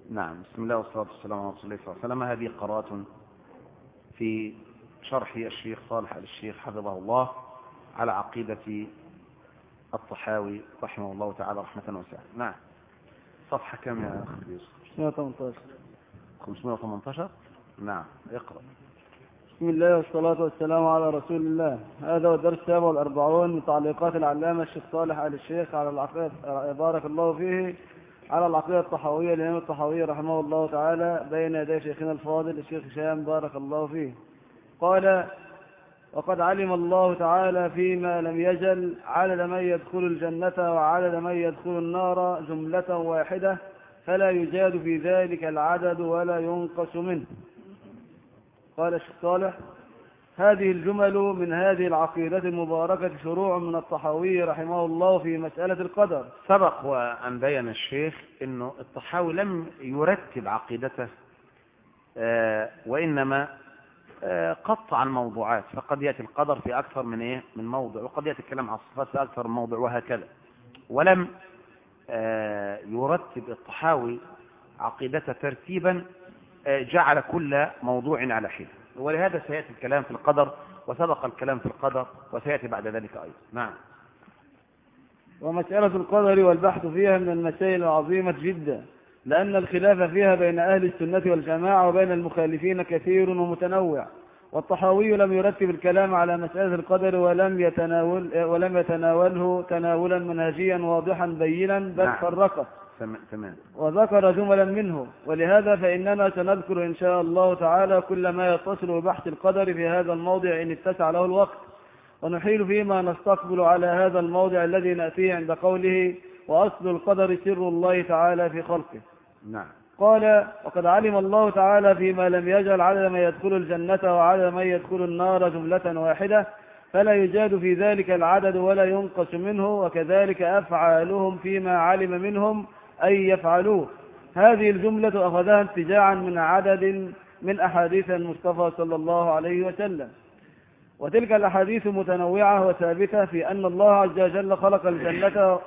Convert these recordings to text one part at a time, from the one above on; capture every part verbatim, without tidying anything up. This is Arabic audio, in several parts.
نعم. بسم الله والصلاة والسلام على رسول الله صلى الله عليه وسلم. هذه قراءة في شرح الشيخ صالح آل الشيخ حفظه الله على عقيدة الطحاوي رحمه الله تعالى رحمة واسعة. نعم. صفحة كم يا أخي يوسف؟ خمسمائة وثمانية عشر. خمسمائة وثمانية عشر. نعم، اقرأ. بسم الله والصلاة والسلام على رسول الله. هذا هو الدرس السابع والأربعون من تعليقات العلامة الشيخ صالح آل الشيخ على العقيدة، بارك الله فيه، على العقيدة الطحاوية للإمام الطحاوي رحمه الله تعالى بين يدي شيخنا الفاضل الشيخ هشام بارك الله فيه. قال: وقد علم الله تعالى فيما لم يجل عدد من يدخل الجنة وعدد من يدخل النار جملة واحدة، فلا يجاد في ذلك العدد ولا ينقص منه. قال الشيخ صالح: هذه الجمل من هذه العقيدة المباركة شروع من الطحاوي رحمه الله في مسألة القدر. سبق وأن بين الشيخ أنه الطحاوي لم يرتب عقيدته، آه وإنما آه قطع الموضوعات، فقد يأتي القدر في أكثر من إيه من موضع، وقد يأتي الكلام عن الصفات في أكثر من موضع، وهكذا. ولم آه يرتب الطحاوي عقيدته ترتيبا آه جعل كل موضوع على حده، ولهذا سيأتي الكلام في القدر، وسبق الكلام في القدر، وسيأتي بعد ذلك أيضا. نعم. ومسألة القدر والبحث فيها من المسائل العظيمة جدا، لأن الخلاف فيها بين أهل السنة والجماعة وبين المخالفين كثير ومتنوع، والطحاوي لم يرتب الكلام على مسألة القدر ولم يتناول ولم يتناوله تناولا منهجيا واضحا بينا، بل نعم. فرقه تمام. وذكر جملا منه. ولهذا فإننا سنذكر إن شاء الله تعالى كل ما يتصل ببحث القدر في هذا الموضع إن اتسع له الوقت، ونحيل فيما نستقبل على هذا الموضع الذي نأتيه عند قوله: وأصل القدر سر الله تعالى في خلقه. نعم. قال: وقد علم الله تعالى فيما لم يجعل عدد من يدخل الجنة وعدد من يدخل النار جملة واحدة، فلا يجاد في ذلك العدد ولا ينقص منه، وكذلك أفعالهم فيما علم منهم أي يفعلوه. هذه الجملة أخذها انتجاعا من عدد من أحاديث المصطفى صلى الله عليه وسلم، وتلك الأحاديث متنوعة وثابتة في أن الله عز وجل خلق الجنة.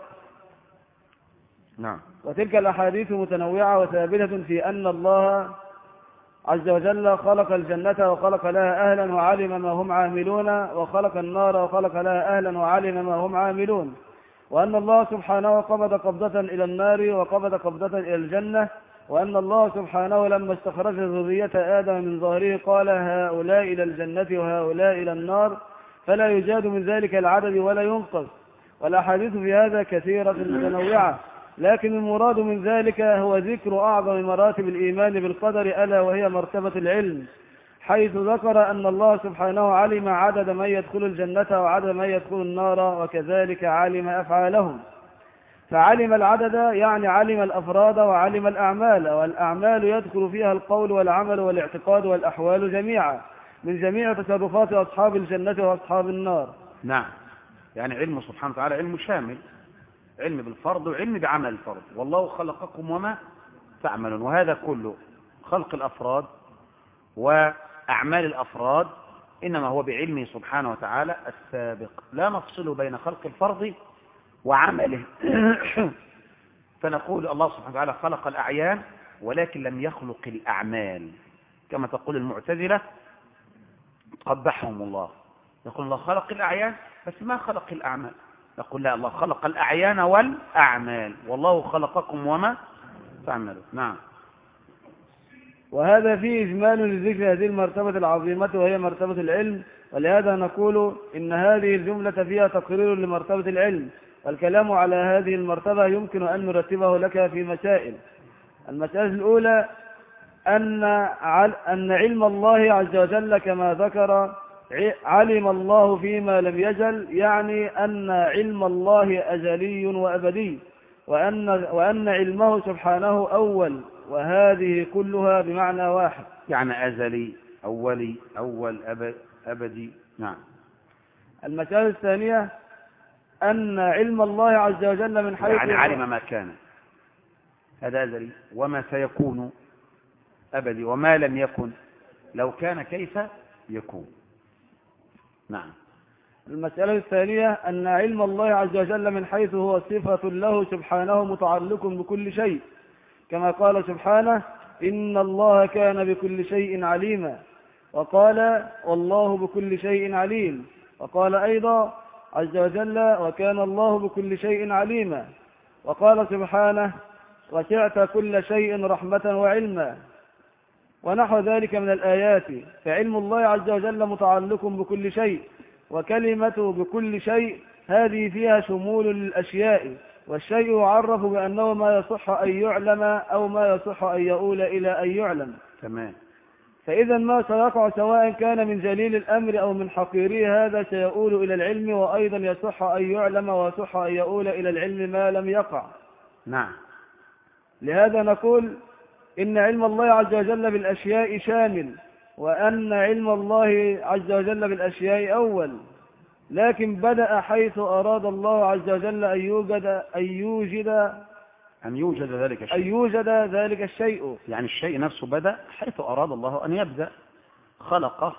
نعم. وتلك الأحاديث متنوعة وثابتة في أن الله عز وجل خلق الجنة وخلق لها أهلا وعلم ما هم عاملون، وخلق النار وخلق لها أهلا وعلم ما هم عاملون، وأن الله سبحانه قبض قبضة إلى النار وقبض قبضة إلى الجنة، وأن الله سبحانه لما استخرج ذرية آدم من ظهره قال: هؤلاء إلى الجنة وهؤلاء إلى النار، فلا يجاد من ذلك العدد ولا ينقص. والأحاديث في هذا كثيرة متنوعة، لكن المراد من ذلك هو ذكر أعظم مراتب الإيمان بالقدر، ألا وهي مرتبة العلم، حيث ذكر أن الله سبحانه علم عدد من يدخل الجنة وعدد من يدخل النار، وكذلك علم أفعالهم. فعلم العدد يعني علم الأفراد وعلم الأعمال، والأعمال يدخل فيها القول والعمل والاعتقاد والأحوال جميعا من جميع تصرفات أصحاب الجنة وأصحاب النار. نعم. يعني علمه سبحانه وتعالى علم شامل، علم بالفرض وعلم بعمل الفرض. والله خلقكم وما تعملون، وهذا كله خلق الأفراد وأعمال الأفراد إنما هو بعلمه سبحانه وتعالى السابق، لا نفصل بين خلق الفرض وعمله. فنقول الله سبحانه وتعالى خلق الأعيان ولكن لم يخلق الأعمال، كما تقول المعتزلة قبحهم الله، يقول الله خلق الأعيان بس ما خلق الأعمال. يقول لا، الله خلق الأعيان والأعمال، والله خلقكم وما تعملون. نعم. وهذا فيه إجمال لذكر هذه المرتبة العظيمة وهي مرتبة العلم، ولهذا نقول إن هذه الجملة فيها تقرير لمرتبة العلم، والكلام على هذه المرتبة يمكن أن نرتبه لك في مسائل. المسألة الأولى أن أن علم الله عز وجل كما ذكر علم الله فيما لم يجل، يعني أن علم الله أزلي وأبدي، وأن, وأن علمه سبحانه أول، وهذه كلها بمعنى واحد، يعني أزلي أولي أول أبدي. نعم. المسألة الثانية أن علم الله عز وجل من حيث يعني علم ما كان، هذا أزلي، وما سيكون أبدي، وما لم يكن لو كان كيف يكون. نعم. المسألة الثانية أن علم الله عز وجل من حيث هو صفة له سبحانه متعلق بكل شيء، كما قال سبحانه إن الله كان بكل شيء عليما، وقال والله بكل شيء عليم، وقال أيضا عز وجل وكان الله بكل شيء عليما، وقال سبحانه وسعت كل شيء رحمة وعلما، ونحو ذلك من الآيات. فعلم الله عز وجل متعلق بكل شيء، وكلمة بكل شيء هذه فيها شمول للأشياء، والشيء يعرف بأنه ما يصح أن يعلم أو ما يصح أن يؤول إلى أن يعلم. تمام. فإذا ما سيقع سواء كان من جليل الأمر أو من حقيره هذا سيؤول إلى العلم، وأيضا يصح أن يعلم ويصح أن يؤول إلى العلم ما لم يقع. نعم. لهذا نقول إن علم الله عز وجل بالأشياء شامل، وأن علم الله عز وجل بالأشياء أول، لكن بدأ حيث أراد الله عز وجل أن يوجد أن يوجد أن يوجد ذلك الشيء أن يوجد ذلك الشيء يعني الشيء نفسه بدأ حيث أراد الله أن يبدأ، خلقه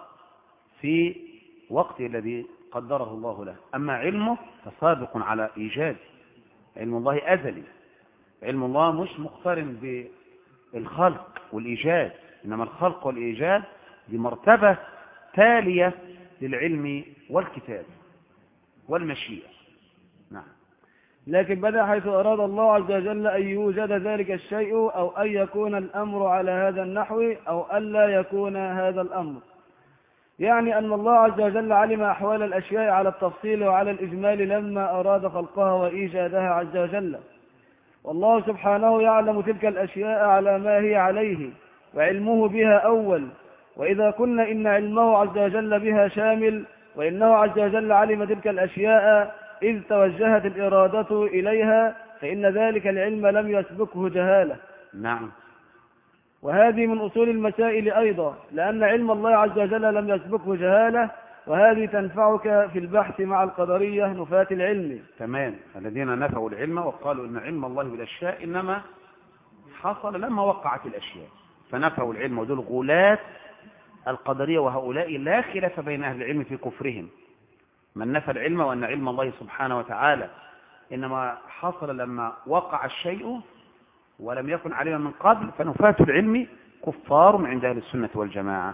في وقت الذي قدره الله له. أما علمه فسابق على إيجاد، علم الله أزلي، علم الله مش مقترن بالخلق والإيجاد، إنما الخلق والإيجاد دي مرتبة تالية للعلم والكتاب والمشيئة. نعم. لكن بدأ حيث أراد الله عز وجل أن يوجد ذلك الشيء، أو أن يكون الأمر على هذا النحو، أو ألا يكون هذا الأمر. يعني أن الله عز وجل علم أحوال الأشياء على التفصيل وعلى الإجمال لما أراد خلقها وإيجادها عز وجل، والله سبحانه يعلم تلك الأشياء على ما هي عليه، وعلمه بها أول. وإذا كنا إن علمه عز وجل بها شامل، وإنه عز وجل علم تلك الأشياء إذ توجهت الإرادة إليها، فإن ذلك العلم لم يسبقه جهالة. نعم. وهذه من أصول المسائل أيضا، لأن علم الله عز وجل لم يسبقه جهالة، وهذه تنفعك في البحث مع القدرية نفاة العلم. تمام. الذين نفوا العلم وقالوا إن علم الله بالأشياء إنما حصل لما وقعت الأشياء، فنفوا العلم، ودول غلاة القدرية، وهؤلاء لا خلاف بين أهل العلم في كفرهم. من نفى العلم وأن علم الله سبحانه وتعالى إنما حصل لما وقع الشيء ولم يكن علما من قبل، فنفاة العلم كفار عند أهل السنة والجماعة.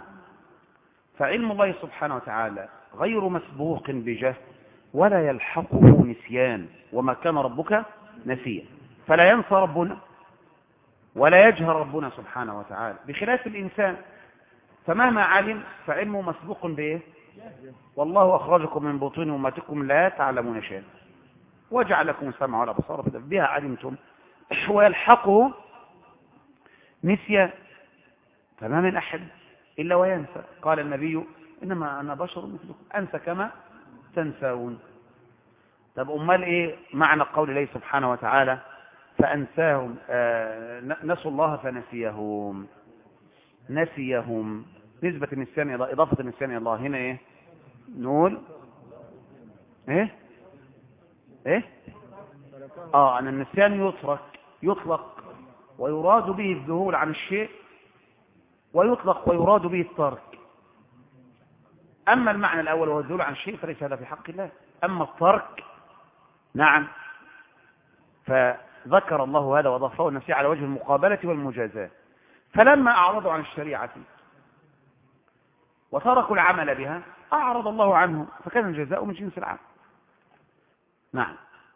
فعلم الله سبحانه وتعالى غير مسبوق بجهل، ولا يلحقه نسيان، وما كان ربك نسيا، فلا ينسى ربنا ولا يجهل ربنا سبحانه وتعالى، بخلاف الإنسان فمهما علم فعلمه مسبوق به. والله أخرجكم من بطون أمتكم لا تعلمون شيئا وجعلكم السمع والأبصار بها علمتم، ويلحقه نسيان، فما من أحد إلا وينسى. قال النبي إنما أنا بشر مثلكم أنسى كما تنسون. طب أمال إيه معنى قول الله سبحانه وتعالى فأنساهم آه نسوا الله فنسيهم؟ نسيهم نسبة النسيان إلى إضافة النسيان إلى الله هنا إيه؟ نقول إيه؟ إيه؟ آه أن النسيان يترك يطلق ويراد به الذهول عن الشيء، ويطلق ويراد به الترك. أما المعنى الأول وهو الذهول عن الشيء فليس هذا في حق الله. أما الترك نعم فذكر الله هذا وضافه النسي على وجه المقابلة والمجازاة. فلما أعرضوا عن الشريعة وتركوا العمل بها أعرض الله عنه، فكان الجزاء من جنس العمل. نعم.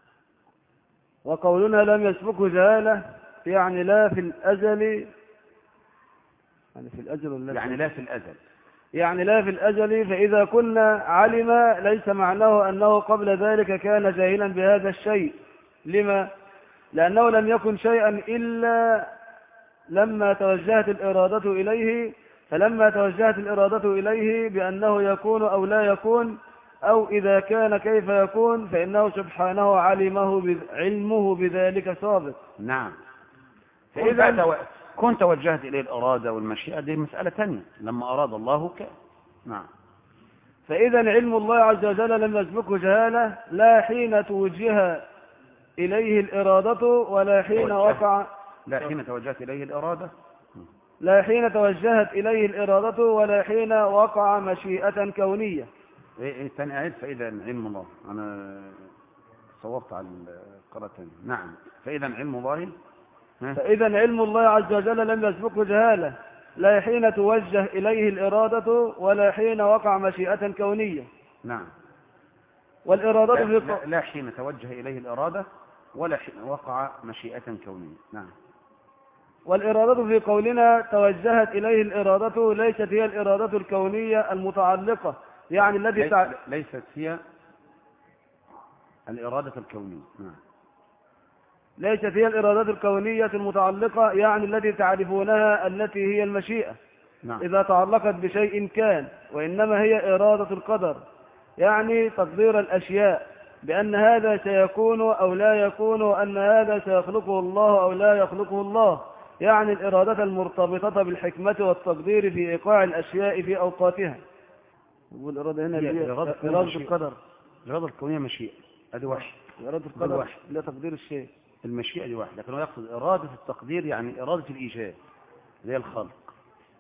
وقولنا لم يسبقه جهالة يعني لا في الأزل، يعني في الأزل ولا يعني لا في الأزل يعني لا في الأزل. فإذا كنا علم ليس معناه أنه قبل ذلك كان جاهلا بهذا الشيء. لما؟ لأنه لم يكن شيئا إلا لما توجهت الإرادة إليه، فلما توجهت الإرادة إليه بأنه يكون أو لا يكون، أو إذا كان كيف يكون، فإنه سبحانه علمه علمه بذلك سابق. نعم. فإذا كنت وجهت إليه الإرادة والمشيئة دي مسألة ثانية، لما أراد الله كان. نعم. فإذا علم الله عز وجل لم يسبقه جهالة، لا حين توجه إليه الإرادة ولا حين وقع لا حين توجهت إليه الإرادة لا حين توجهت إليه الإرادة ولا حين وقع مشيئة كونية. إيه إيه ثاني أعيد. فإذا علم الله، أنا صوبت على القراءة الثانية. نعم. فإذا علم الله فإذا علم الله عز وجل لم يسبقه جهالة، لا حين توجه إليه الإرادة ولا حين وقع مشيئة كونية. نعم. والإرادة لا, في لا, لا حين توجه إليه الإرادة ولا حين وقع مشيئة كونية. نعم. والإرادة في قولنا توجهت إليه الإرادة ليست هي الإرادة الكونية المتعلقة، يعني التي ليس تع... ليست هي الإرادة الكونية. نعم. ليست هي الإرادة الكونية المتعلقة، يعني التي تعرفونها التي هي المشيئة. نعم. إذا تعلقت بشيء كان، وإنما هي إرادة القدر، يعني تقدير الأشياء بأن هذا سيكون أو لا يكون، وأن هذا سيخلقه الله أو لا يخلقه الله، يعني الإرادة المرتبطة بالحكمة والتقدير في إيقاع الأشياء في أوقاتها. والإرادة هنا هي إرادة إرادة القدر. الإرادة الكونية مشيئة، هذه واحد. إرادة القدر لا تقدير الشيء، المشيئة دي واحد، لكن هو يقصد إرادة التقدير يعني إرادة الإيجاد زي الخلق،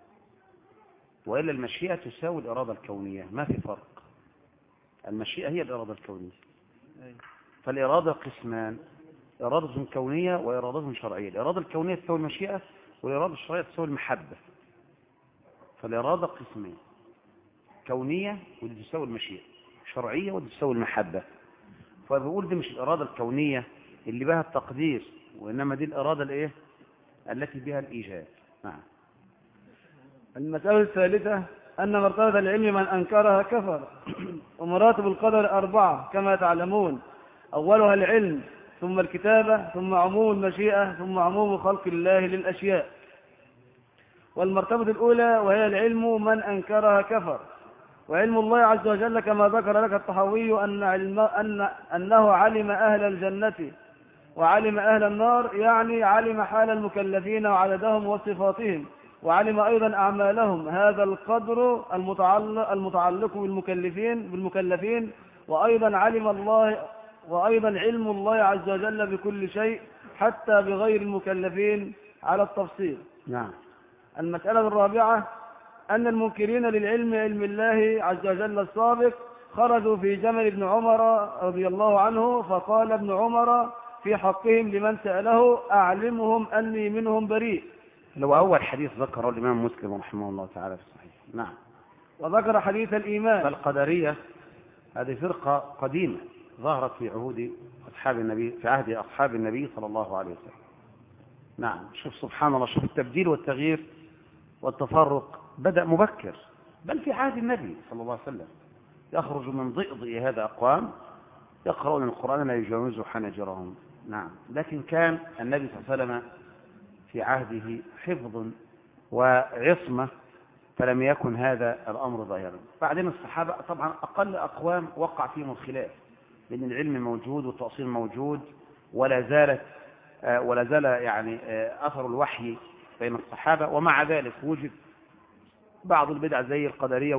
وإلا المشيئة تساوي الإرادة الكونية، ما في فرق. المشيئة هي الإرادة الكونية. فالإرادة قسمان، إرادة كونية وإرادة شرعية. الإرادة الكونية تساوي المشيئة، والإرادة الشرعية تساوي المحبة. فالإرادة قسمين، كونية ودي تساوي المشيئة، شرعية ودي تساوي المحبة. فبقول دي مش الإرادة الكونية اللي بها التقدير، وإنما دي الإرادة الإيه التي بها الإيجاد. نعم. المسألة الثالثة أن مرتبة العلم من أنكرها كفر. ومراتب القدر أربعة كما تعلمون، أولها العلم، ثم الكتابة، ثم عموم المشيئة، ثم عموم خلق الله للأشياء. والمرتبة الأولى وهي العلم من أنكرها كفر. وعلم الله عز وجل كما ذكر لك الطحاوي أن علم أن أنه علم أهل الجنة وعلم أهل النار، يعني علم حال المكلفين وعددهم وصفاتهم، وعلم أيضا أعمالهم. هذا القدر المتعلق, المتعلق بالمكلفين, بالمكلفين وأيضا علم الله وأيضا علم الله عز وجل بكل شيء حتى بغير المكلفين على التفصيل. نعم. المسألة الرابعة أن المنكرين للعلم علم الله عز وجل السابق خرجوا في جمل ابن عمر رضي الله عنه، فقال ابن عمر في حقهم لمن سأله أعلمهم أني منهم بريء. لو أول حديث ذكره الإمام مسلم رحمه الله تعالى في الصحيح. نعم. وذكر حديث الإيمان. فالقدرية هذه فرقة قديمة ظهرت في عهود أصحاب النبي، في عهد أصحاب النبي صلى الله عليه وسلم. نعم. شوف سبحان الله، شوف التبديل والتغيير والتفرق بدأ مبكر، بل في عهد النبي صلى الله عليه وسلم. يخرج من ضئضئ هذا أقوام يقرؤون القرآن لا يجاوز حنجرهم. نعم. لكن كان النبي صلى الله عليه وسلم في عهده حفظ وعصمة، فلم يكن هذا الأمر ظاهرا. بعدين الصحابة طبعا أقل أقوام وقع فيهم الخلاف، لأن العلم موجود والتأصيل موجود، ولا زالت ولا زال يعني أثر الوحي بين الصحابة، ومع ذلك وجد بعض البدع زي القدرية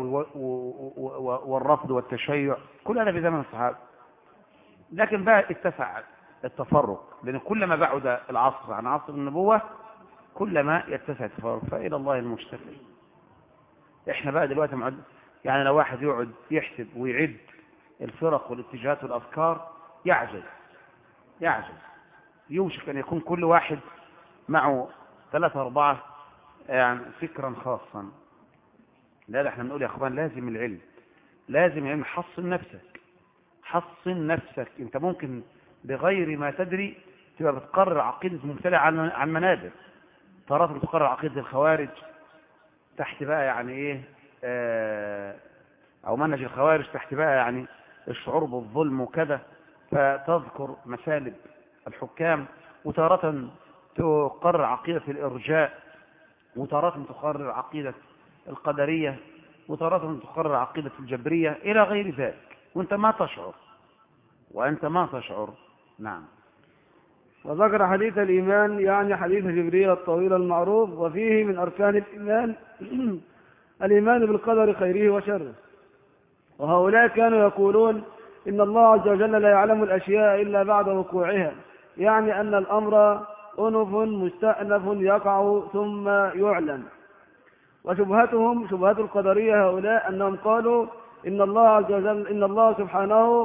والرفض والتشيع، كل هذا في زمن الصحابة. لكن بقى اتسع التفرق، لأن كلما بعد العصر عن عصر النبوة كلما يتسع التفرق، فإلى الله المشتكى. احنا بقى دلوقتي معد، يعني لو واحد يقعد يحسب ويعد الفرق والاتجاهات والأفكار يعجز يعجز يوشك أن يكون كل واحد معه ثلاثة أربعة يعني فكرا خاصا. لا، احنا بنقول يا أخوان لازم العلم، لازم العلم. حصن نفسك، حصن نفسك. انت ممكن بغير ما تدري تبقى بتقرر عقيدة مبتدع عن منابر. ترى بتقرر عقيدة الخوارج تحت بقى يعني ايه اه او منهج الخوارج تحت بقى يعني الشعور بالظلم وكذا، فتذكر مسالب الحكام، وتارة تقرر عقيدة الإرجاء، وتارة تقرر عقيدة القدرية، وتارة تقرر عقيدة الجبرية إلى غير ذلك، وانت ما تشعر وانت ما تشعر. نعم. وذكر حديث الإيمان، يعني حديث جبريل الطويل المعروف، وفيه من أركان الإيمان الإيمان بالقدر خيره وشره. وهؤلاء كانوا يقولون إن الله عز وجل لا يعلم الأشياء إلا بعد وقوعها، يعني أن الأمر أنف مستأنف يقع ثم يعلم. وشبهتهم شبهة القدرية هؤلاء أنهم قالوا إن الله عز وجل إن الله سبحانه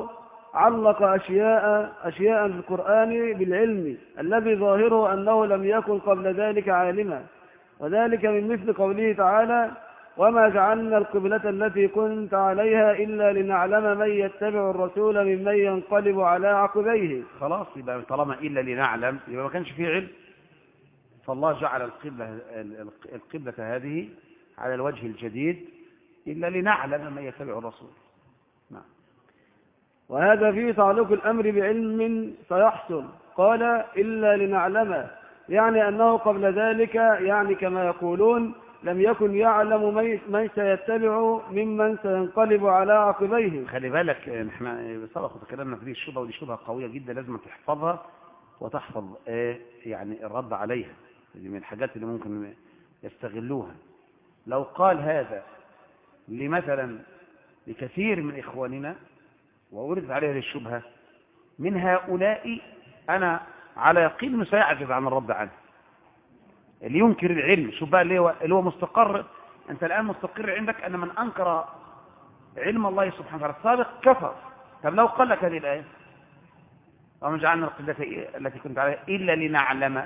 علق أشياء أشياء في القرآن بالعلم الذي ظاهره أنه لم يكن قبل ذلك عالما، وذلك من مثل قوله تعالى: وما جعلنا القبلة التي كنت عليها إلا لنعلم من يتبع الرسول ممن ينقلب على عقبيه. خلاص، يبقى طالما إلا لنعلم يبقى ما كانش فيه علم، فالله جعل القبلة القبلة هذه على الوجه الجديد إلا لنعلم من يتبع الرسول. نعم. وهذا فيه تعلق الأمر بعلم سيحصل، قال إلا لنعلم، يعني أنه قبل ذلك، يعني كما يقولون لم يكن يعلم من سيتبع ممن سينقلب على عقبيه. خلي بالك، احنا سبق وتكلمنا في دي الشبهة، ودي شبهة قوية جدا لازم تحفظها وتحفظ ايه يعني الرد عليها، دي من الحاجات اللي ممكن يستغلوها. لو قال هذا لمثلا لكثير من إخواننا وورد عليه للشبهة من هؤلاء، أنا على يقين أنه سيعجز عن الرد عنه. اللي ينكر العلم، شوف بقى اللي هو, اللي هو مستقر، أنت الآن مستقر عندك أن من أنكر علم الله سبحانه وتعالى السابق كفر. طب لو قال لك هذه الآية ومن جعلنا القبلة التي كنت عليها إلا لنعلم،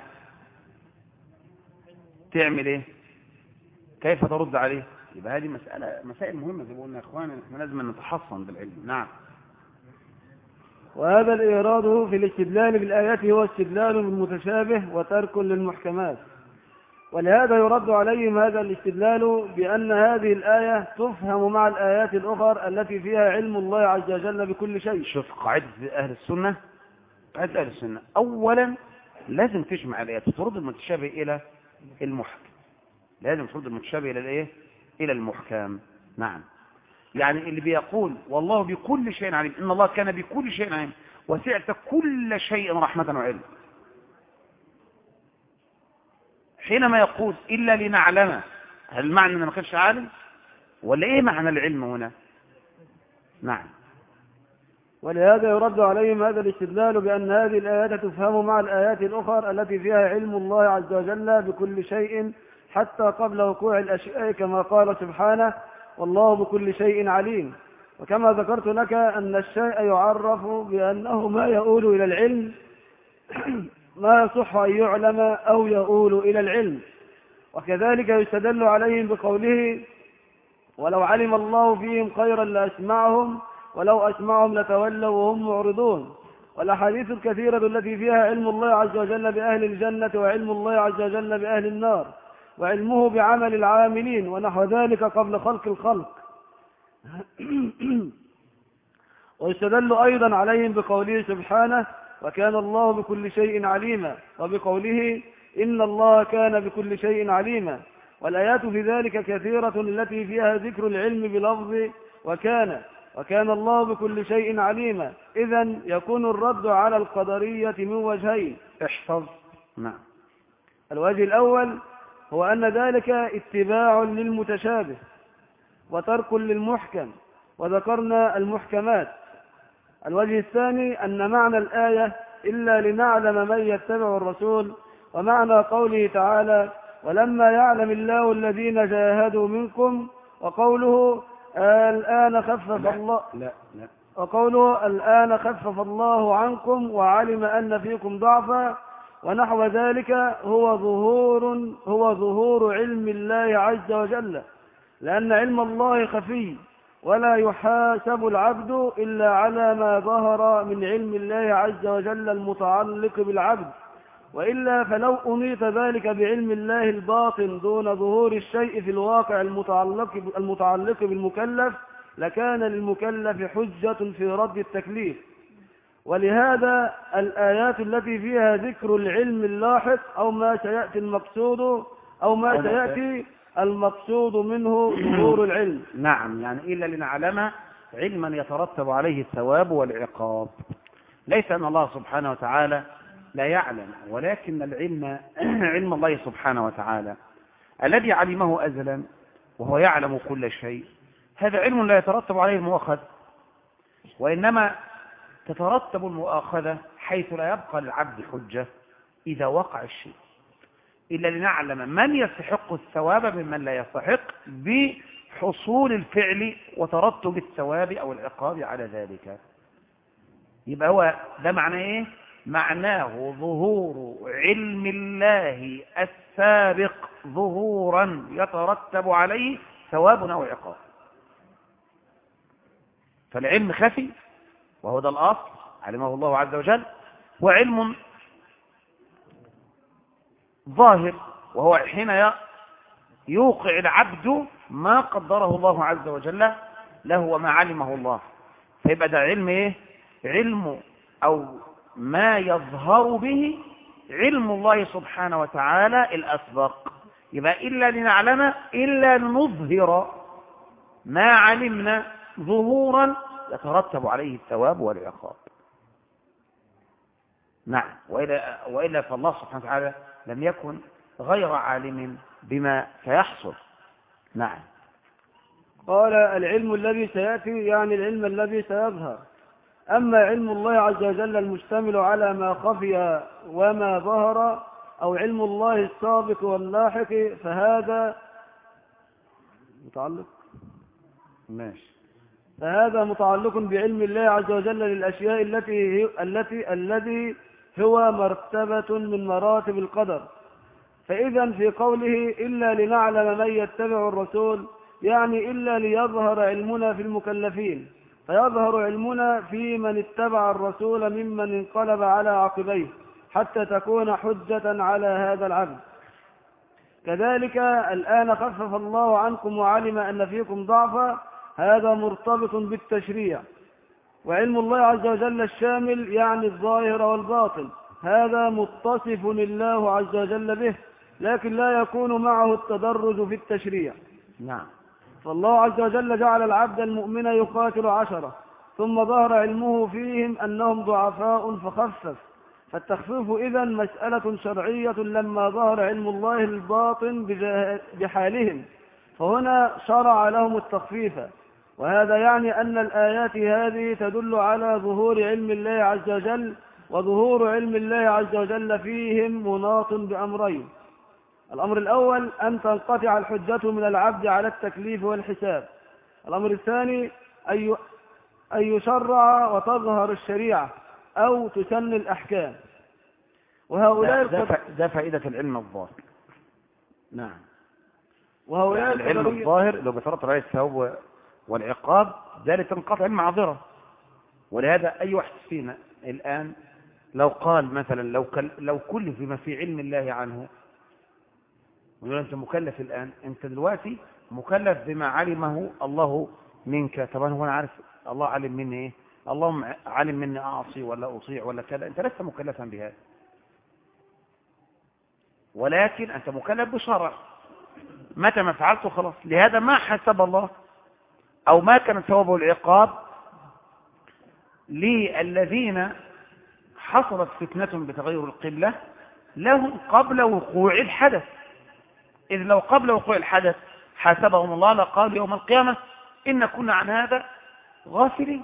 تعمل إيه؟ كيف ترد عليه؟ يبقى هذه مسألة مسائل مهمة زي ما قلنا يا إخوان، احنا لازم نتحصن بالعلم. نعم. وهذا الإيراد في الاستدلال بالآيات هو استدلال بالمتشابه وترك للمحكمات، ولهذا يرد عليهم هذا الاستدلال بأن هذه الآية تفهم مع الآيات الأخرى التي فيها علم الله عز وجل بكل شيء. شوف قاعدة أهل السنة، قاعدة أهل السنة أولا لازم تجمع الآيات، ترد المتشابه إلى المحكم، لازم ترد المتشابه إلى الإيه؟ إلى المحكم. نعم. يعني اللي بيقول والله بكل شيء عليم، إن الله كان بكل شيء عليم وسعت كل شيء رحمة وعلم، حينما يقول إلا لنعلم، هل المعنى أنه ما كانش عالم ولا إيه معنى العلم هنا؟ نعم. ولهذا يرد عليهم هذا الاستدلال بأن هذه الآيات تفهم مع الآيات الأخرى التي فيها علم الله عز وجل بكل شيء حتى قبل وقوع الأشياء، كما قال سبحانه: والله بكل شيء عليم. وكما ذكرت لك أن الشيء يعرف بأنه ما يؤول إلى العلم ما يصح أن يعلم أو يؤول إلى العلم. وكذلك يستدل عليهم بقوله: ولو علم الله فيهم خيرا لأسمعهم ولو أسمعهم لتولوا وهم معرضون. والأحاديث الكثيرة التي فيها علم الله عز وجل بأهل الجنة وعلم الله عز وجل بأهل النار وعلمه بعمل العاملين ونحو ذلك قبل خلق الخلق. ويستدل أيضا عليهم بقوله سبحانه: وكان الله بكل شيء عليما، وبقوله: إن الله كان بكل شيء عليما. والآيات في ذلك كثيرة التي فيها ذكر العلم بلفظ وكان، وكان الله بكل شيء عليما. إذن يكون الرد على القدرية من وجهين. احفظ. نعم. الوجه الأول هو أن ذلك اتباع للمتشابه وترك للمحكم، وذكرنا المحكمات. الوجه الثاني أن معنى الآية إلا لنعلم من يتبع الرسول، ومعنى قوله تعالى: ولما يعلم الله الذين جاهدوا منكم، وقوله الآن خفف لا الله لا لا وقوله الآن خفف الله عنكم وعلم أن فيكم ضعفا، ونحو ذلك هو ظهور هو ظهور علم الله عز وجل، لأن علم الله خفي ولا يحاسب العبد إلا على ما ظهر من علم الله عز وجل المتعلق بالعبد، وإلا فلو أنيط ذلك بعلم الله الباطن دون ظهور الشيء في الواقع المتعلق المتعلق بالمكلف لكان للمكلف حجة في رد التكليف. ولهذا الآيات التي فيها ذكر العلم اللاحق أو ما سيأتي المقصود أو ما سيأتي المقصود منه ظهور العلم. نعم، يعني إلا لنعلم علما يترتب عليه الثواب والعقاب. ليس أن الله سبحانه وتعالى لا يعلم، ولكن العلم علم الله سبحانه وتعالى الذي علمه أزلا وهو يعلم كل شيء، هذا علم لا يترتب عليه المؤاخذة، وإنما تترتب المؤاخذة حيث لا يبقى للعبد حجة إذا وقع الشيء، إلا لنعلم من يستحق الثواب ممن لا يستحق بحصول الفعل وترتب الثواب أو العقاب على ذلك. يبقى هو ده معناه ايه؟ معناه ظهور علم الله السابق ظهورا يترتب عليه ثواب أو عقاب. فالعلم خفي وهو ده الأصل علمه الله عز وجل، وعلم ظاهر وهو حين يوقع العبد ما قدره الله عز وجل له وما علمه الله. فيبقى ده علم ايه؟ علم او ما يظهر به علم الله سبحانه وتعالى الاسبق. يبقى الا لنعلم الا لنظهر ما علمنا ظهورا يترتب عليه الثواب والعقاب. نعم، وإلا, وإلا فالله سبحانه وتعالى لم يكن غير عالم بما سيحصل. نعم. قال العلم الذي سيأتي يعني العلم الذي سيظهر. أما علم الله عز وجل المشتمل على ما خفي وما ظهر أو علم الله السابق واللاحق فهذا متعلق ماشي فهذا متعلق بعلم الله عز وجل للأشياء التي التي الذي هو مرتبة من مراتب القدر. فإذا في قوله إلا لنعلم من يتبع الرسول يعني إلا ليظهر علمنا في المكلفين، فيظهر علمنا في من اتبع الرسول ممن انقلب على عقبيه حتى تكون حجة على هذا العبد. كذلك الآن خفف الله عنكم وعلم أن فيكم ضعفا، هذا مرتبط بالتشريع. وعلم الله عز وجل الشامل يعني الظاهر والباطن، هذا متصف الله عز وجل به، لكن لا يكون معه التدرج في التشريع. نعم. فالله عز وجل جعل العبد المؤمن يقاتل عشرة ثم ظهر علمه فيهم أنهم ضعفاء فخفف، فالتخفيف إذن مسألة شرعية لما ظهر علم الله الباطن بحالهم، فهنا شرع لهم التخفيف. وهذا يعني أن الآيات هذه تدل على ظهور علم الله عز وجل، وظهور علم الله عز وجل فيهم مناط بأمرين. الأمر الأول أن تنقطع الحجة من العبد على التكليف والحساب. الأمر الثاني أن يشرع وتظهر الشريعة أو تسن الأحكام. وهؤلاء ده, ده, ده فائدة العلم الظاهر. نعم. وهؤلاء العلم الظاهر لو بيترتب عليه الثواب والعقاب ده لتنقطع المعذرة. ولهذا أي واحد فينا الآن لو قال مثلا لو لو كلف بما في علم الله عنه، ويقول أنت مكلف الآن، أنت دلوقتي مكلف بما علمه الله منك. طبعا هو أنا عارف الله علم مني إيه؟ الله علم مني أعصي ولا أطيع ولا كذا، أنت لست مكلفا بهذا، ولكن أنت مكلف بشرع، متى ما فعلته خلاص. لهذا ما حسب الله أو ما كان ثوابه العقاب للذين حصلت فتنة بتغير القبلة لهم قبل وقوع الحدث. إذ لو قبل وقوع الحدث حاسبهم الله لقال يوم القيامة إن كنا عن هذا غافلين.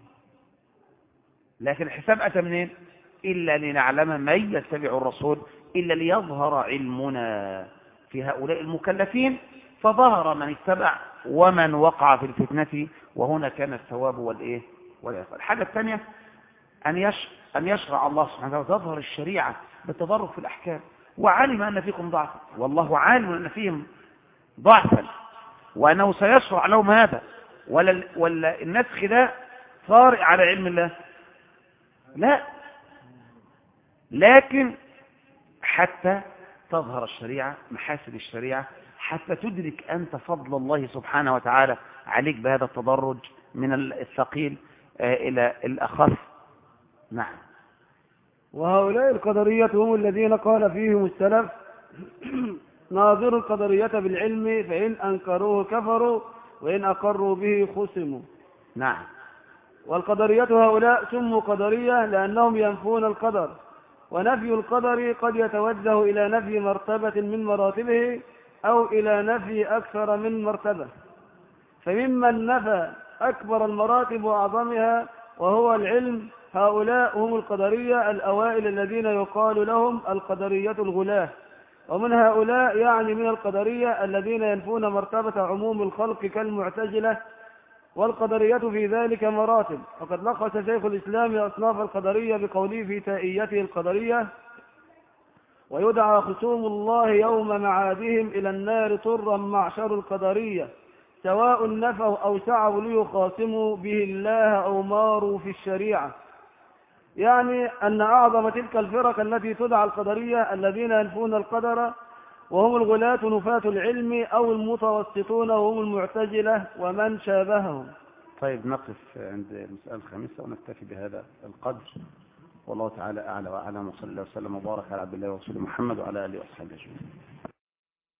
لكن الحساب أتى منين؟ إلا لنعلم من يتبع الرسول، إلا ليظهر علمنا في هؤلاء المكلفين، فظهر من اتبع ومن وقع في الفتنة، وهنا كان الثواب والإيه والعقاب. الحاجة الثانية أن يش أن يشرع الله سبحانه وتعالى تظهر الشريعة بالتدرج في الأحكام. وعلم أن فيكم ضعفا، والله عالم أن فيهم ضعفا وأنه سيشرع لهم هذا، ولا, ولا النسخ ده طارئ على علم الله، لا، لكن حتى تظهر الشريعة، محاسن الشريعة، حتى تدرك أنت فضل الله سبحانه وتعالى عليك بهذا التدرج من الثقيل إلى الأخف. نعم. وهؤلاء القدرية هم الذين قال فيهم السلف ناظروا القدرية بالعلم فإن أنكروه كفروا وإن أقروا به خصموا. نعم. والقدرية هؤلاء سموا قدرية لأنهم ينفون القدر، ونفي القدر قد يتوجه إلى نفي مرتبة من مراتبه أو إلى نفي أكثر من مرتبة. فممن نفى أكبر المراتب وأعظمها وهو العلم هؤلاء هم القدرية الأوائل الذين يقال لهم القدرية الغلاة. ومن هؤلاء يعني من القدرية الذين ينفون مرتبة عموم الخلق كالمعتزلة والقدرية في ذلك مراتب. وقد لخص شيخ الإسلام أصناف القدرية بقوله في تائيته القدرية: ويدعى خصوم الله يوم معادهم إلى النار طرا معشر القدرية، سواء نفوا أو سعوا ليخاصموا به الله أو ماروا في الشريعة. يعني أن أعظم تلك الفرق التي تدعى القدرية الذين ينفون القدر، وهم الغلاة نفاة العلم، أو المتوسطون وهم المعتزلة ومن شابههم. طيب نقف عند المسألة الخامسة ونكتفي بهذا القدر، والله تعالى أعلى وأعلم، وصلى الله وسلم وبارك على عبد الله ورسوله محمد وعلى آله وأصحابه أجمعين.